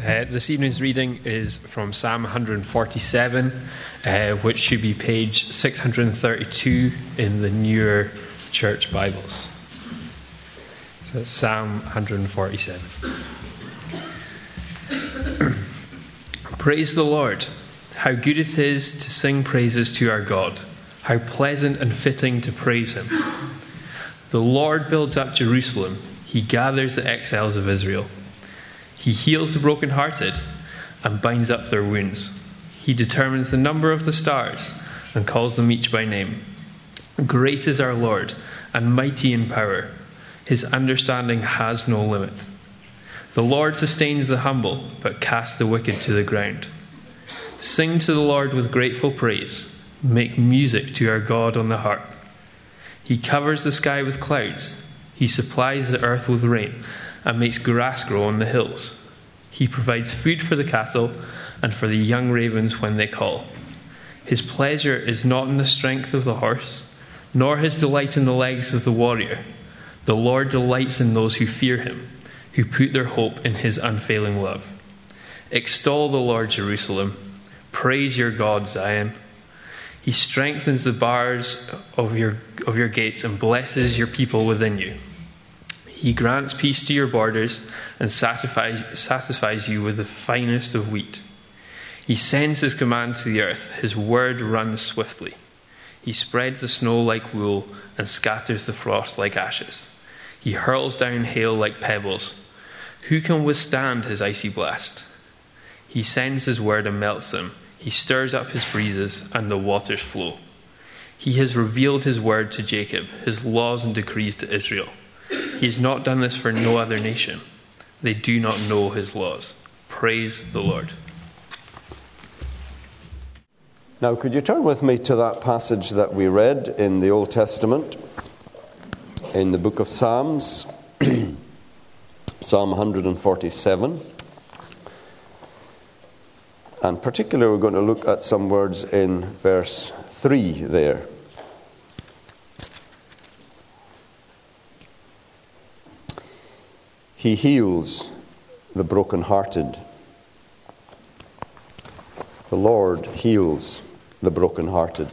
This evening's reading is from Psalm 147, which should be page 632 in the newer church Bibles. So that's Psalm 147. Praise the Lord. How good it is to sing praises to our God. How pleasant and fitting to praise him. The Lord builds up Jerusalem. He gathers the exiles of Israel. He heals the brokenhearted and binds up their wounds. He determines the number of the stars and calls them each by name. Great is our Lord and mighty in power. His understanding has no limit. The Lord sustains the humble, but casts the wicked to the ground. Sing to the Lord with grateful praise. Make music to our God on the harp. He covers the sky with clouds. He supplies the earth with rain and makes grass grow on the hills. He provides food for the cattle and for the young ravens when they call. His pleasure is not in the strength of the horse, nor his delight in the legs of the warrior. The Lord delights in those who fear him, who put their hope in his unfailing love. Extol the Lord, Jerusalem. Praise your God, Zion. He strengthens the bars of your gates and blesses your people within you. He grants peace to your borders and satisfies you with the finest of wheat. He sends his command to the earth. His word runs swiftly. He spreads the snow like wool and scatters the frost like ashes. He hurls down hail like pebbles. Who can withstand his icy blast? He sends his word and melts them. He stirs up his breezes and the waters flow. He has revealed his word to Jacob, his laws and decrees to Israel. He has not done this for no other nation. They do not know his laws. Praise the Lord. Now, could you turn with me to that passage that we read in the Old Testament, in the book of Psalms, Psalm 147. And particularly, we're going to look at some words in verse 3 there. He heals the brokenhearted. The Lord heals the brokenhearted.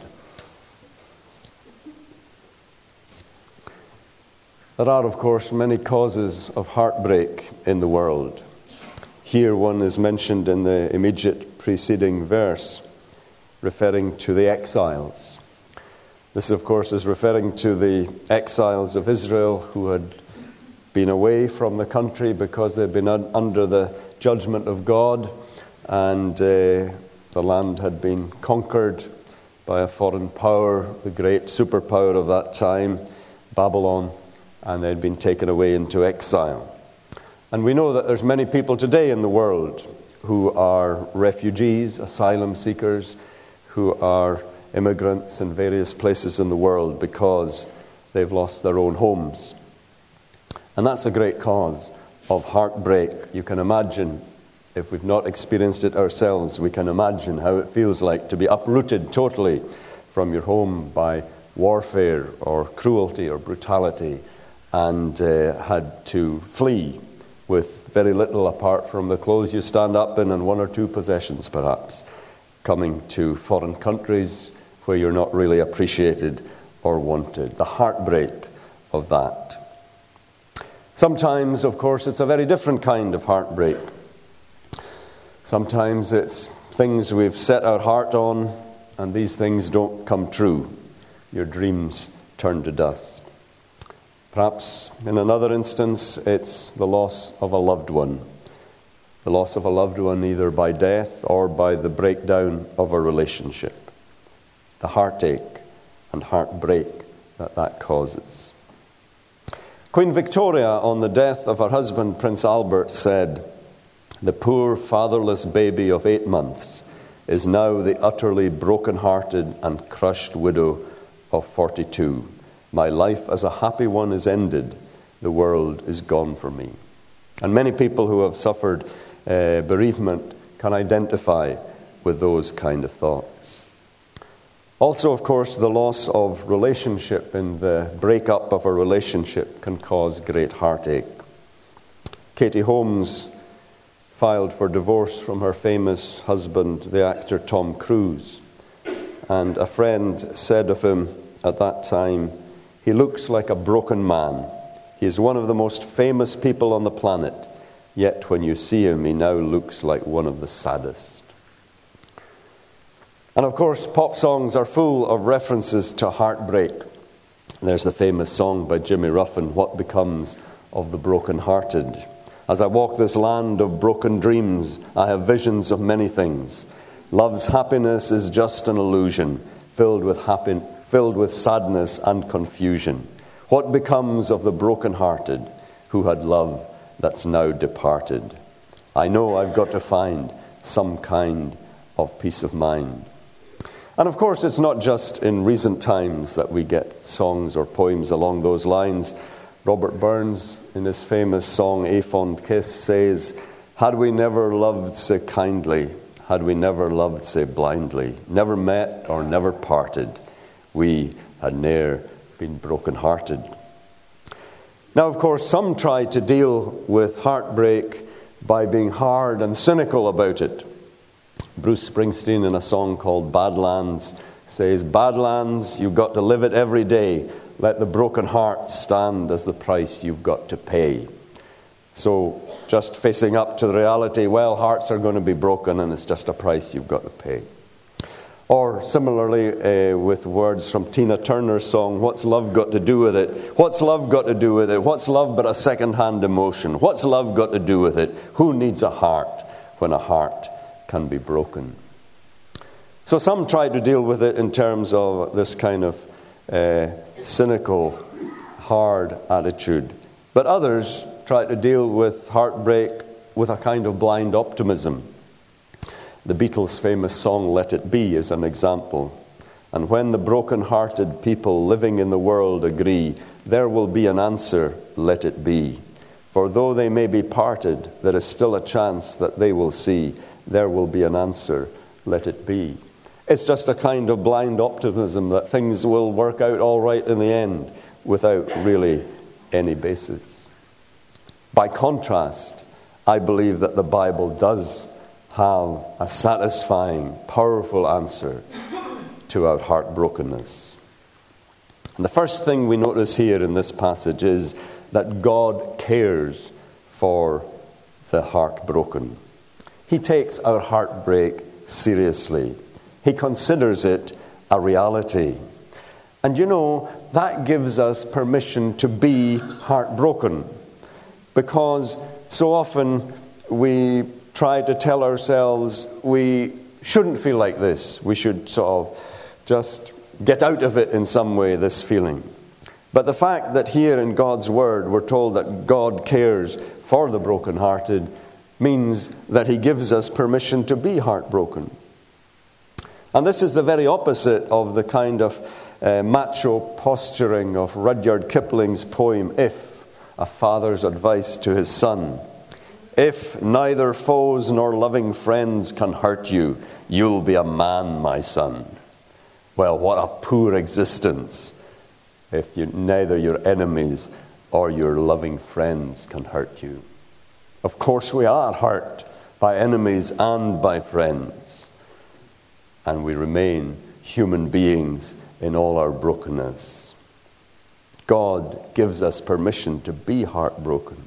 There are, of course, many causes of heartbreak in the world. Here one is mentioned in the immediate preceding verse, referring to the exiles. This, of course, is referring to the exiles of Israel who had been away from the country because they'd been under the judgment of God, and the land had been conquered by a foreign power, the great superpower of that time, Babylon, and they'd been taken away into exile. And we know that there's many people today in the world who are refugees, asylum seekers, who are immigrants in various places in the world because they've lost their own homes. And that's a great cause of heartbreak. You can imagine, if we've not experienced it ourselves, we can imagine how it feels like to be uprooted totally from your home by warfare or cruelty or brutality, and had to flee with very little apart from the clothes you stand up in and one or two possessions perhaps, coming to foreign countries where you're not really appreciated or wanted. The heartbreak of that. Sometimes, of course, it's a very different kind of heartbreak. Sometimes it's things we've set our heart on, and these things don't come true. Your dreams turn to dust. Perhaps in another instance, it's the loss of a loved one. The loss of a loved one either by death or by the breakdown of a relationship. The heartache and heartbreak that causes. Queen Victoria, on the death of her husband, Prince Albert, said, "The poor fatherless baby of 8 months is now the utterly broken-hearted and crushed widow of 42. My life as a happy one is ended. The world is gone for me." And many people who have suffered bereavement can identify with those kind of thoughts. Also, of course, the loss of relationship and the breakup of a relationship can cause great heartache. Katie Holmes filed for divorce from her famous husband, the actor Tom Cruise. And a friend said of him at that time, "He looks like a broken man. He is one of the most famous people on the planet, yet when you see him, he now looks like one of the saddest." And of course, pop songs are full of references to heartbreak. There's the famous song by Jimmy Ruffin, "What Becomes of the Broken-Hearted?" As I walk this land of broken dreams, I have visions of many things. Love's happiness is just an illusion, filled with sadness and confusion. What becomes of the broken-hearted who had love that's now departed? I know I've got to find some kind of peace of mind. And of course, it's not just in recent times that we get songs or poems along those lines. Robert Burns, in his famous song, "A Fond Kiss," says, "Had we never loved so kindly, had we never loved so blindly, never met or never parted, we had ne'er been broken-hearted." Now, of course, some try to deal with heartbreak by being hard and cynical about it. Bruce Springsteen, in a song called "Badlands," says, "Badlands, you've got to live it every day. Let the broken heart stand as the price you've got to pay." So just facing up to the reality, well, hearts are going to be broken and it's just a price you've got to pay. Or similarly, with words from Tina Turner's song, "What's love got to do with it? What's love got to do with it? What's love but a second-hand emotion? What's love got to do with it? Who needs a heart when a heart can be broken?" So some try to deal with it in terms of this kind of cynical, hard attitude. But others try to deal with heartbreak with a kind of blind optimism. The Beatles' famous song, "Let It Be," is an example. "And when the broken-hearted people living in the world agree, there will be an answer, let it be. For though they may be parted, there is still a chance that they will see. There will be an answer, let it be." It's just a kind of blind optimism that things will work out all right in the end without really any basis. By contrast, I believe that the Bible does have a satisfying, powerful answer to our heartbrokenness. And the first thing we notice here in this passage is that God cares for the heartbroken. He takes our heartbreak seriously. He considers it a reality. And you know, that gives us permission to be heartbroken. Because so often we try to tell ourselves we shouldn't feel like this. We should sort of just get out of it in some way, this feeling. But the fact that here in God's Word we're told that God cares for the brokenhearted means that He gives us permission to be heartbroken. And this is the very opposite of the kind of macho posturing of Rudyard Kipling's poem, "If," a father's advice to his son. "If neither foes nor loving friends can hurt you, you'll be a man, my son." Well, what a poor existence if neither your enemies or your loving friends can hurt you. Of course we are hurt by enemies and by friends. And we remain human beings in all our brokenness. God gives us permission to be heartbroken.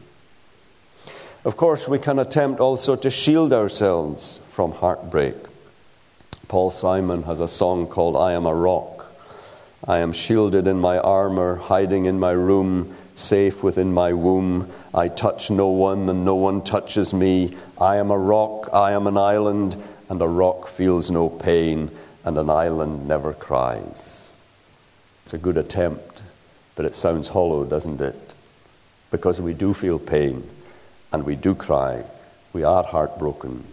Of course, we can attempt also to shield ourselves from heartbreak. Paul Simon has a song called "I Am a Rock." "I am shielded in my armor, hiding in my room, safe within my womb. I touch no one and no one touches me. I am a rock, I am an island, and a rock feels no pain, and an island never cries." It's a good attempt, but it sounds hollow, doesn't it? Because we do feel pain, and we do cry. We are heartbroken.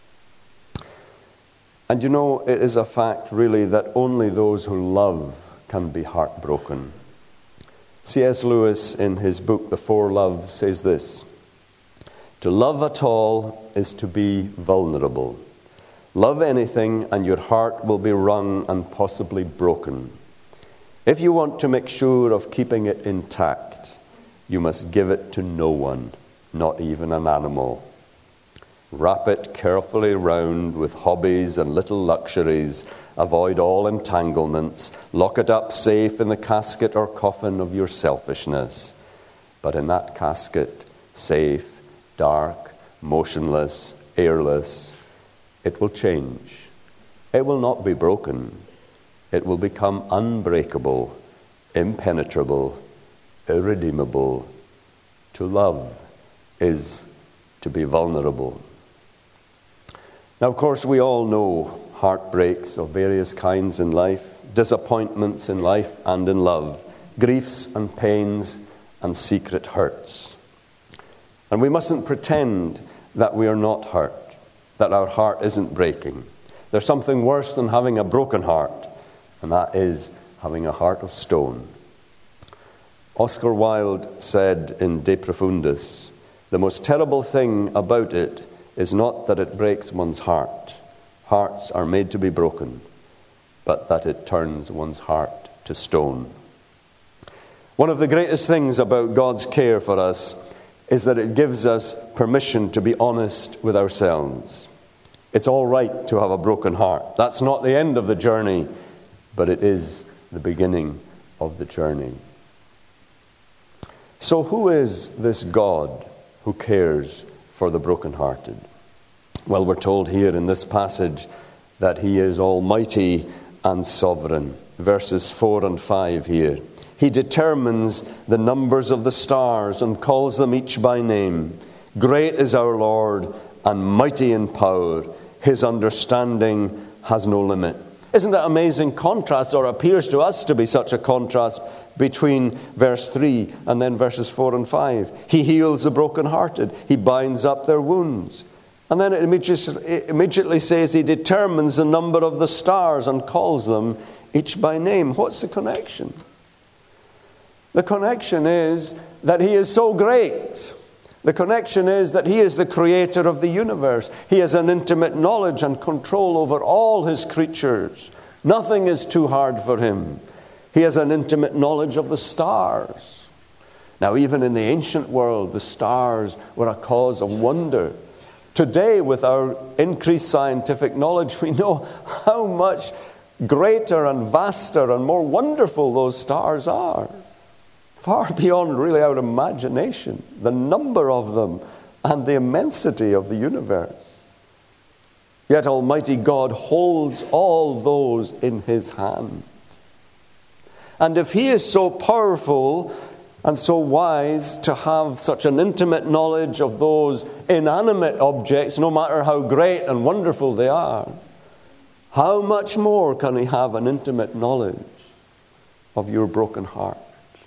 And you know, it is a fact really that only those who love can be heartbroken. C.S. Lewis, in his book The Four Loves, says this: "To love at all is to be vulnerable. Love anything and your heart will be wrung and possibly broken. If you want to make sure of keeping it intact, you must give it to no one, not even an animal. Wrap it carefully round with hobbies and little luxuries. Avoid all entanglements. Lock it up safe in the casket or coffin of your selfishness. But in that casket, safe, dark, motionless, airless, it will change. It will not be broken. It will become unbreakable, impenetrable, irredeemable. To love is to be vulnerable. Now, of course, we all know heartbreaks of various kinds in life, disappointments in life and in love, griefs and pains and secret hurts. And we mustn't pretend that we are not hurt, that our heart isn't breaking. There's something worse than having a broken heart, and that is having a heart of stone. Oscar Wilde said in De Profundis, "The most terrible thing about it is not that it breaks one's heart. Hearts are made to be broken, but that it turns one's heart to stone." One of the greatest things about God's care for us is that it gives us permission to be honest with ourselves. It's all right to have a broken heart. That's not the end of the journey, but it is the beginning of the journey. So who is this God who cares for the brokenhearted? Well, we're told here in this passage that he is almighty and sovereign. Verses 4 and 5 here. He determines the numbers of the stars and calls them each by name. Great is our Lord and mighty in power. His understanding has no limit. Isn't that amazing contrast, or appears to us to be such a contrast between verse 3 and then verses 4 and 5. He heals the brokenhearted. He binds up their wounds. And then it immediately says he determines the number of the stars and calls them each by name. What's the connection? The connection is that he is so great. The connection is that he is the creator of the universe. He has an intimate knowledge and control over all his creatures. Nothing is too hard for him. He has an intimate knowledge of the stars. Now, even in the ancient world, the stars were a cause of wonder. Today, with our increased scientific knowledge, we know how much greater and vaster and more wonderful those stars are. Far beyond really our imagination, the number of them and the immensity of the universe. Yet Almighty God holds all those in his hand. And if he is so powerful and so wise to have such an intimate knowledge of those inanimate objects, no matter how great and wonderful they are, how much more can he have an intimate knowledge of your broken heart?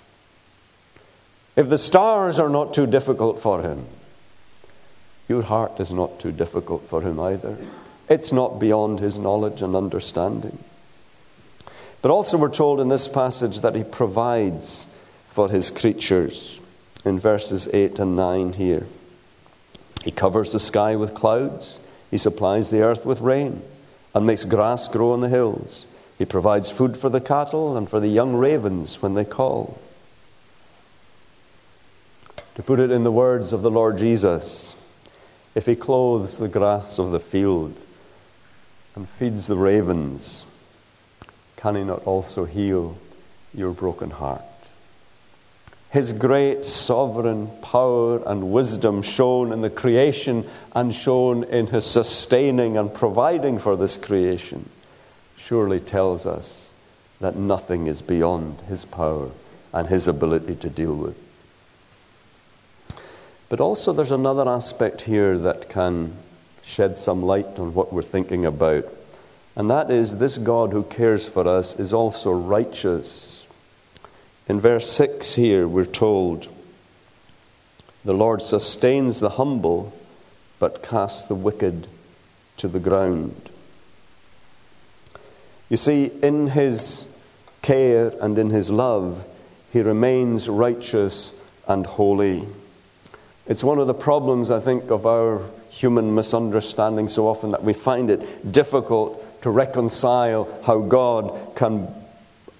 If the stars are not too difficult for him, your heart is not too difficult for him either. It's not beyond his knowledge and understanding. But also we're told in this passage that he provides for his creatures. In verses 8 and 9 here. He covers the sky with clouds. He supplies the earth with rain and makes grass grow on the hills. He provides food for the cattle and for the young ravens when they call. To put it in the words of the Lord Jesus, if he clothes the grass of the field and feeds the ravens, can he not also heal your broken heart? His great sovereign power and wisdom shown in the creation and shown in his sustaining and providing for this creation surely tells us that nothing is beyond his power and his ability to deal with. But also there's another aspect here that can shed some light on what we're thinking about. And that is, this God who cares for us is also righteous. In verse 6 here we're told, the Lord sustains the humble, but casts the wicked to the ground. You see, in his care and in his love, he remains righteous and holy. It's one of the problems, I think, of our human misunderstanding so often, that we find it difficult to reconcile how God can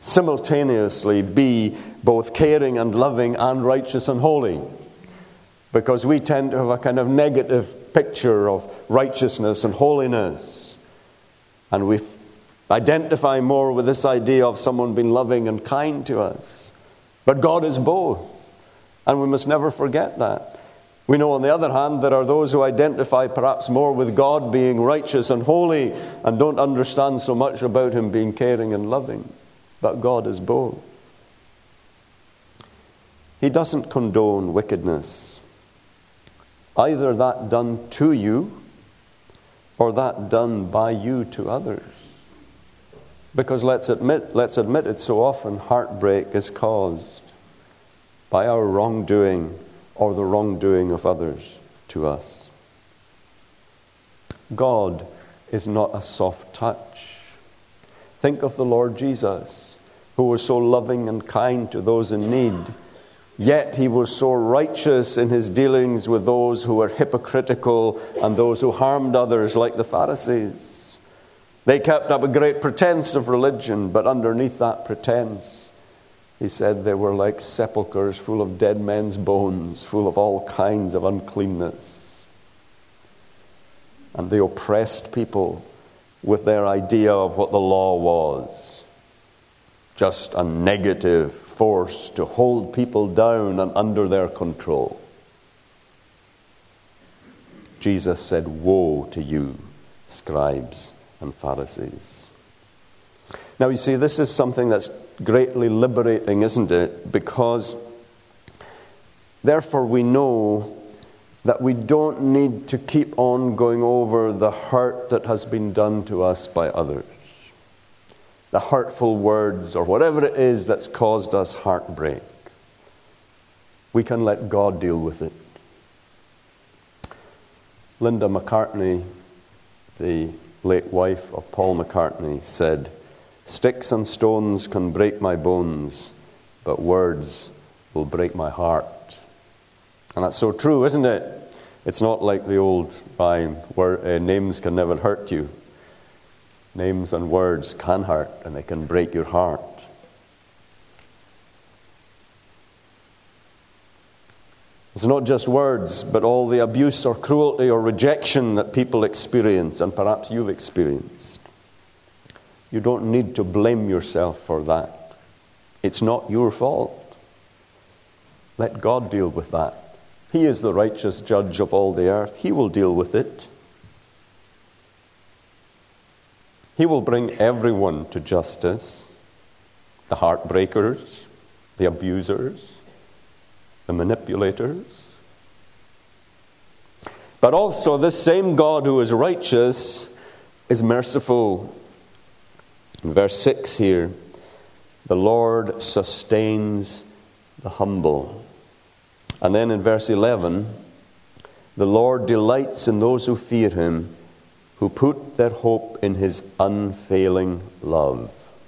simultaneously be both caring and loving and righteous and holy. because we tend to have a kind of negative picture of righteousness and holiness. And we identify more with this idea of someone being loving and kind to us. But God is both, and we must never forget that. We know, on the other hand, there are those who identify perhaps more with God being righteous and holy and don't understand so much about Him being caring and loving. But God is both. He doesn't condone wickedness, either that done to you or that done by you to others. Because let's admit it, so often heartbreak is caused by our wrongdoing or the wrongdoing of others to us. God is not a soft touch. Think of the Lord Jesus, who was so loving and kind to those in need, yet He was so righteous in His dealings with those who were hypocritical and those who harmed others, like the Pharisees. They kept up a great pretense of religion, but underneath that pretense, He said they were like sepulchres full of dead men's bones, full of all kinds of uncleanness. And they oppressed people with their idea of what the law was. Just a negative force to hold people down and under their control. Jesus said, "Woe to you, scribes and Pharisees." Now you see, this is something that's greatly liberating, isn't it? Because therefore we know that we don't need to keep on going over the hurt that has been done to us by others. The hurtful words or whatever it is that's caused us heartbreak. We can let God deal with it. Linda McCartney, the late wife of Paul McCartney, said, "Sticks and stones can break my bones, but words will break my heart." And that's so true, isn't it? It's not like the old rhyme, where names can never hurt you. Names and words can hurt, and they can break your heart. It's not just words, but all the abuse or cruelty or rejection that people experience, and perhaps you've experienced. You don't need to blame yourself for that. It's not your fault. Let God deal with that. He is the righteous judge of all the earth. He will deal with it. He will bring everyone to justice. The heartbreakers, the abusers, the manipulators. But also this same God who is righteous is merciful. In verse 6 here, the Lord sustains the humble. And then in verse 11, the Lord delights in those who fear Him, who put their hope in His unfailing love.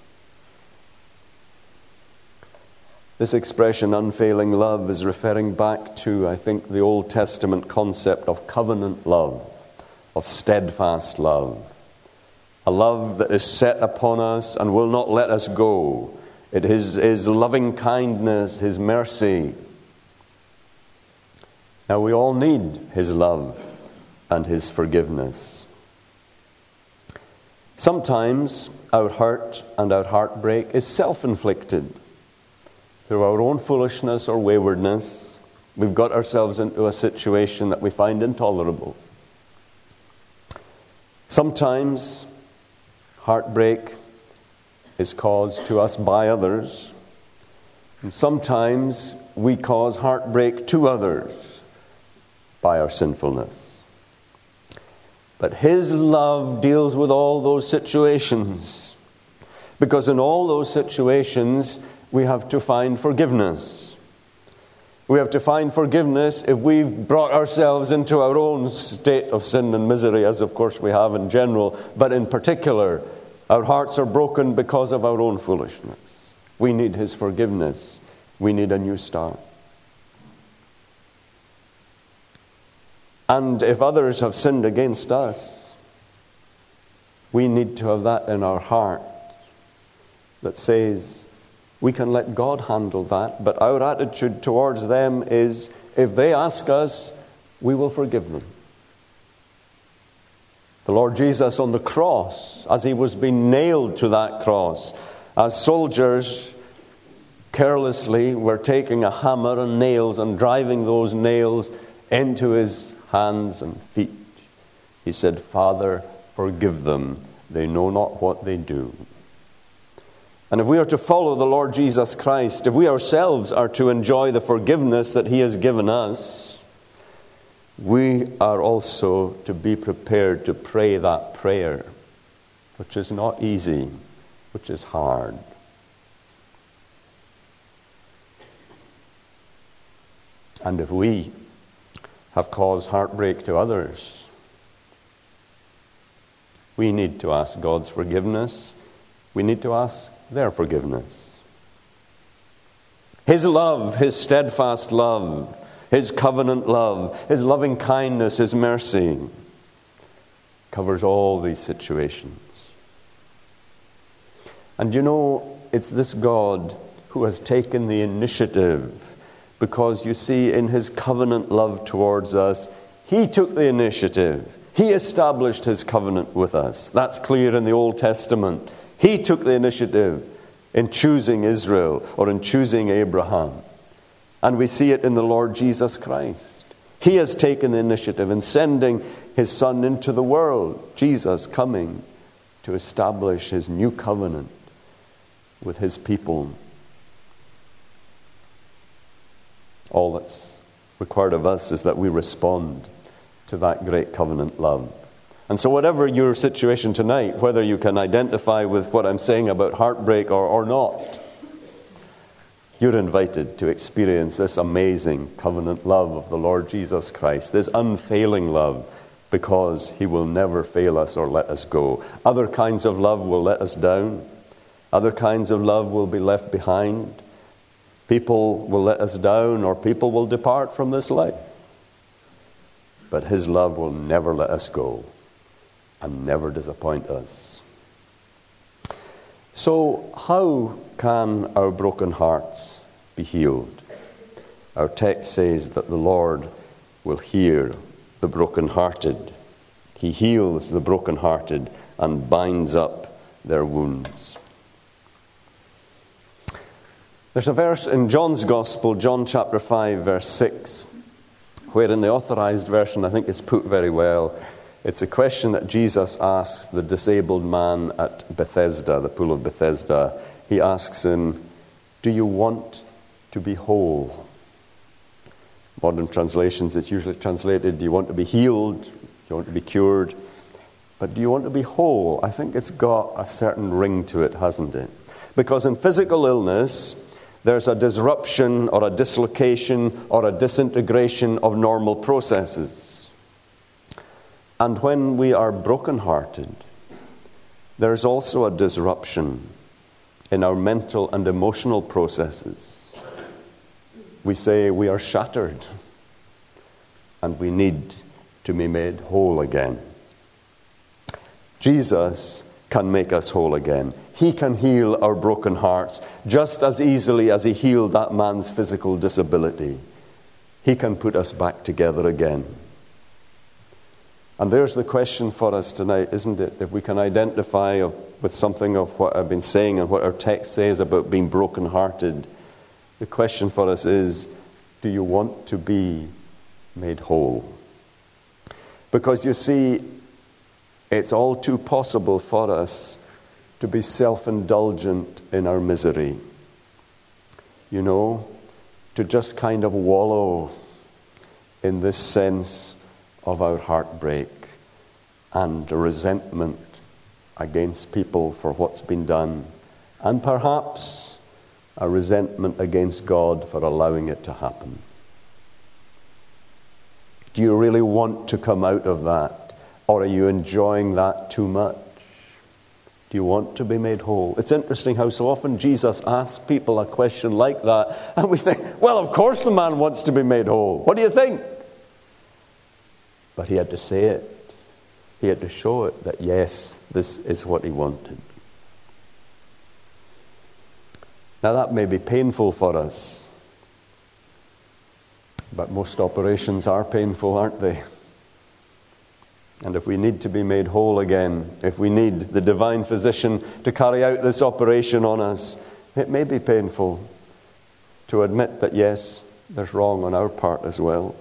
This expression, unfailing love, is referring back to, I think, the Old Testament concept of covenant love, of steadfast love. A love that is set upon us and will not let us go. It is His loving kindness, His mercy. Now we all need His love and His forgiveness. Sometimes our hurt and our heartbreak is self-inflicted. Through our own foolishness or waywardness, we've got ourselves into a situation that we find intolerable. Sometimes heartbreak is caused to us by others, and sometimes we cause heartbreak to others by our sinfulness. But His love deals with all those situations, because in all those situations we have to find forgiveness. We have to find forgiveness if we've brought ourselves into our own state of sin and misery, as of course we have in general, but in particular, our hearts are broken because of our own foolishness. We need His forgiveness. We need a new start. And if others have sinned against us, we need to have that in our heart that says, we can let God handle that, but our attitude towards them is, if they ask us, we will forgive them. The Lord Jesus on the cross, as he was being nailed to that cross, as soldiers carelessly were taking a hammer and nails and driving those nails into his hands and feet, he said, Father, forgive them. They know not what they do. And if we are to follow the Lord Jesus Christ, if we ourselves are to enjoy the forgiveness that he has given us, we are also to be prepared to pray that prayer, which is not easy, which is hard. And if we have caused heartbreak to others, we need to ask God's forgiveness. We need to ask their forgiveness. His love, his steadfast love, his covenant love, his loving kindness, his mercy covers all these situations. And you know, it's this God who has taken the initiative, because you see, in his covenant love towards us, he took the initiative. He established his covenant with us. That's clear in the Old Testament. He took the initiative in choosing Israel or in choosing Abraham. And we see it in the Lord Jesus Christ. He has taken the initiative in sending his Son into the world, Jesus coming to establish his new covenant with his people. All that's required of us is that we respond to that great covenant love. And so whatever your situation tonight, whether you can identify with what I'm saying about heartbreak or not, you're invited to experience this amazing covenant love of the Lord Jesus Christ, this unfailing love, because he will never fail us or let us go. Other kinds of love will let us down. Other kinds of love will be left behind. People will let us down, or people will depart from this life. But his love will never let us go and never disappoint us. So how can our broken hearts be healed? Our text says that the Lord will heal the brokenhearted. He heals the brokenhearted and binds up their wounds. There's a verse in John's Gospel, John chapter 5, verse 6, where in the Authorized Version, I think it's put very well. It's a question that Jesus asks the disabled man at Bethesda, the pool of Bethesda. He asks him, do you want to be whole? Modern translations, it's usually translated, do you want to be healed? Do you want to be cured? But do you want to be whole? I think it's got a certain ring to it, hasn't it? Because in physical illness, there's a disruption or a dislocation or a disintegration of normal processes. And when we are brokenhearted, there's also a disruption in our mental and emotional processes. We say we are shattered and we need to be made whole again. Jesus can make us whole again. He can heal our broken hearts just as easily as he healed that man's physical disability. He can put us back together again. And there's the question for us tonight, isn't it? If we can identify with something of what I've been saying and what our text says about being brokenhearted, the question for us is, do you want to be made whole? Because you see, it's all too possible for us to be self-indulgent in our misery. You know, to just kind of wallow in this sense of our heartbreak and a resentment against people for what's been done, and perhaps a resentment against God for allowing it to happen. Do you really want to come out of that, or are you enjoying that too much? Do you want to be made whole? It's interesting how so often Jesus asks people a question like that, and we think, well, of course the man wants to be made whole. What do you think? But he had to say it. He had to show it that, yes, this is what he wanted. Now that may be painful for us. But most operations are painful, aren't they? And if we need to be made whole again, if we need the divine physician to carry out this operation on us, it may be painful to admit that, yes, there's wrong on our part as well.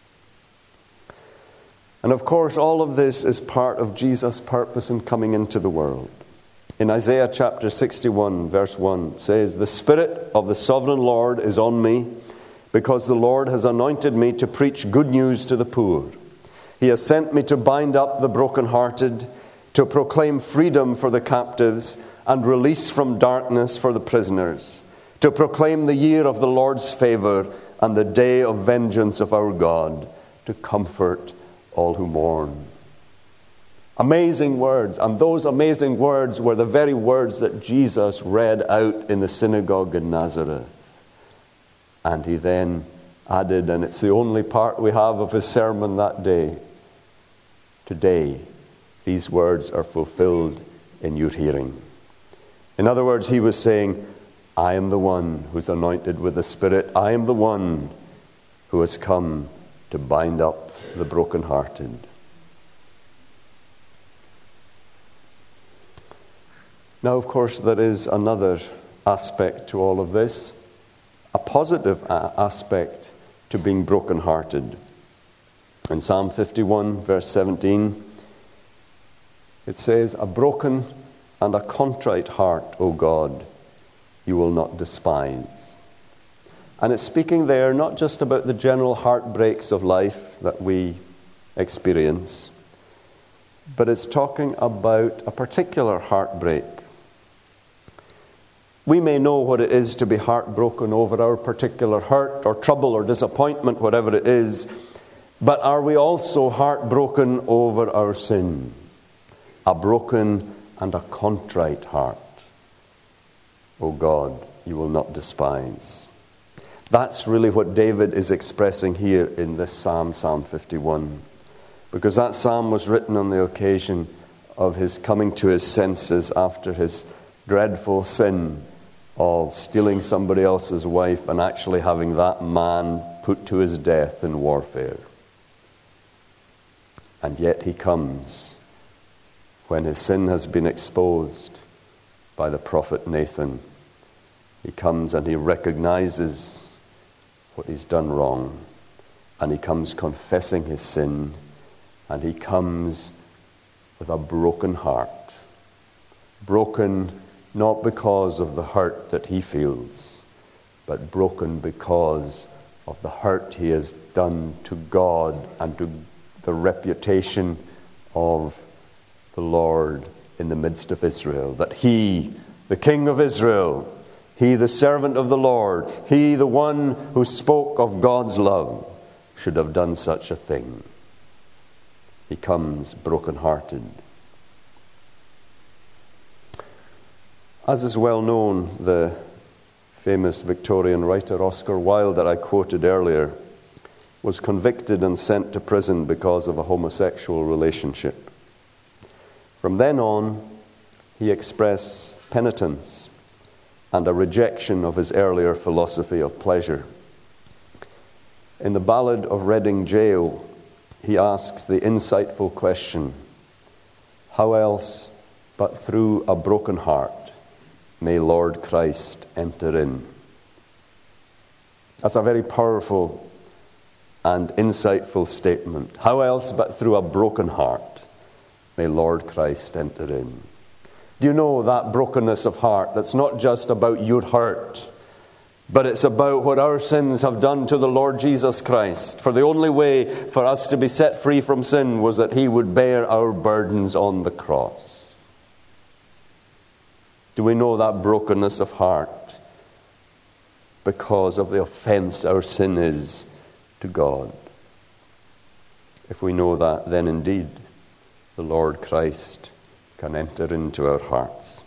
And of course, all of this is part of Jesus' purpose in coming into the world. In Isaiah chapter 61, verse 1 says, "The Spirit of the Sovereign Lord is on me, because the Lord has anointed me to preach good news to the poor. He has sent me to bind up the brokenhearted, to proclaim freedom for the captives and release from darkness for the prisoners, to proclaim the year of the Lord's favor and the day of vengeance of our God, to comfort all who mourn." Amazing words, and those amazing words were the very words that Jesus read out in the synagogue in Nazareth. And he then added, and it's the only part we have of his sermon that day, "Today, these words are fulfilled in your hearing." In other words, he was saying, I am the one who's anointed with the Spirit. I am the one who has come to bind up the brokenhearted. Now, of course, there is another aspect to all of this, a positive aspect to being brokenhearted. In Psalm 51, verse 17, it says, "A broken and a contrite heart, O God, you will not despise." And it's speaking there not just about the general heartbreaks of life that we experience, but it's talking about a particular heartbreak. We may know what it is to be heartbroken over our particular hurt or trouble or disappointment, whatever it is, but are we also heartbroken over our sin? A broken and a contrite heart, O God, you will not despise. That's really what David is expressing here in this psalm, Psalm 51. Because that psalm was written on the occasion of his coming to his senses after his dreadful sin of stealing somebody else's wife and actually having that man put to his death in warfare. And yet he comes when his sin has been exposed by the prophet Nathan. He comes and he recognizes what he's done wrong, and he comes confessing his sin, and he comes with a broken heart. Broken not because of the hurt that he feels, but broken because of the hurt he has done to God and to the reputation of the Lord in the midst of Israel. That he, the King of Israel, he, the servant of the Lord, he, the one who spoke of God's love, should have done such a thing. He comes brokenhearted. As is well known, the famous Victorian writer Oscar Wilde that I quoted earlier was convicted and sent to prison because of a homosexual relationship. From then on, he expressed penitence and a rejection of his earlier philosophy of pleasure. In the Ballad of Reading Gaol, he asks the insightful question, "How else but through a broken heart may Lord Christ enter in?" That's a very powerful and insightful statement. How else but through a broken heart may Lord Christ enter in? Do you know that brokenness of heart? That's not just about your hurt, but it's about what our sins have done to the Lord Jesus Christ. For the only way for us to be set free from sin was that he would bear our burdens on the cross. Do we know that brokenness of heart because of the offense our sin is to God? If we know that, then indeed the Lord Christ can enter into our hearts.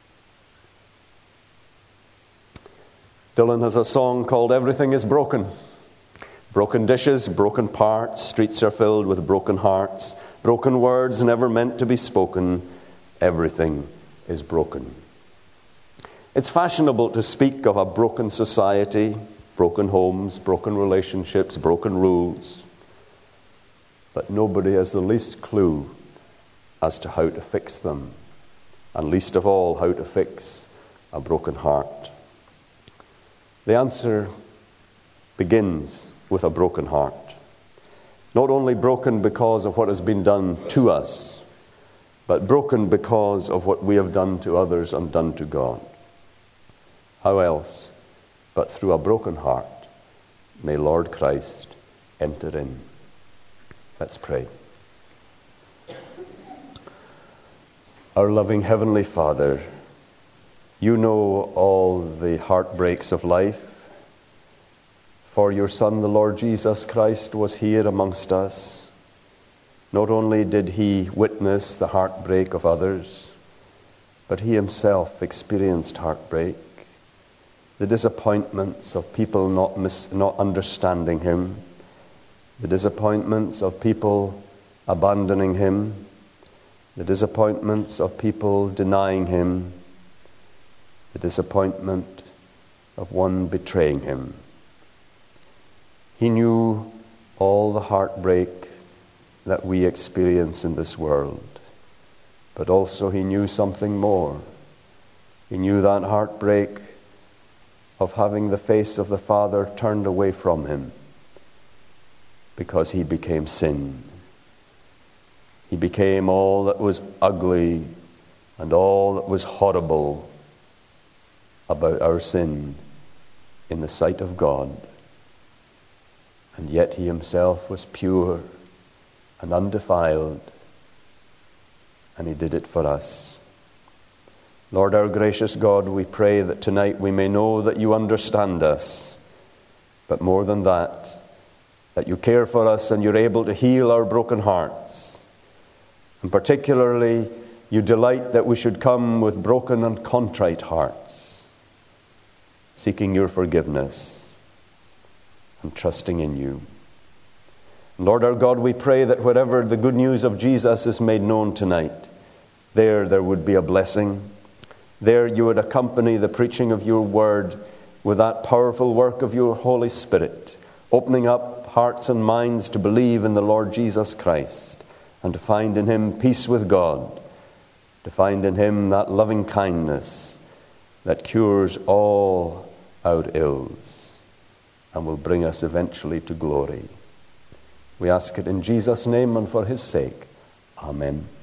Dylan has a song called "Everything is Broken." Broken dishes, broken parts, streets are filled with broken hearts, broken words never meant to be spoken, everything is broken. It's fashionable to speak of a broken society, broken homes, broken relationships, broken rules. But nobody has the least clue as to how to fix them, and least of all, how to fix a broken heart. The answer begins with a broken heart. Not only broken because of what has been done to us, but broken because of what we have done to others and done to God. How else but through a broken heart may Lord Christ enter in? Let's pray. Our loving Heavenly Father, you know all the heartbreaks of life. For your Son, the Lord Jesus Christ, was here amongst us. Not only did he witness the heartbreak of others, but he himself experienced heartbreak. The disappointments of people not understanding him, the disappointments of people abandoning him, the disappointments of people denying him, the disappointment of one betraying him. He knew all the heartbreak that we experience in this world, but also he knew something more. He knew that heartbreak of having the face of the Father turned away from him because he became sin. He became all that was ugly and all that was horrible about our sin in the sight of God. And yet he himself was pure and undefiled, and he did it for us. Lord, our gracious God, we pray that tonight we may know that you understand us, but more than that you care for us and you're able to heal our broken hearts. And particularly, you delight that we should come with broken and contrite hearts, seeking your forgiveness and trusting in you. Lord our God, we pray that wherever the good news of Jesus is made known tonight, there would be a blessing. There you would accompany the preaching of your word with that powerful work of your Holy Spirit, opening up hearts and minds to believe in the Lord Jesus Christ and to find in him peace with God, to find in him that loving kindness that cures all our ills and will bring us eventually to glory. We ask it in Jesus' name and for his sake. Amen.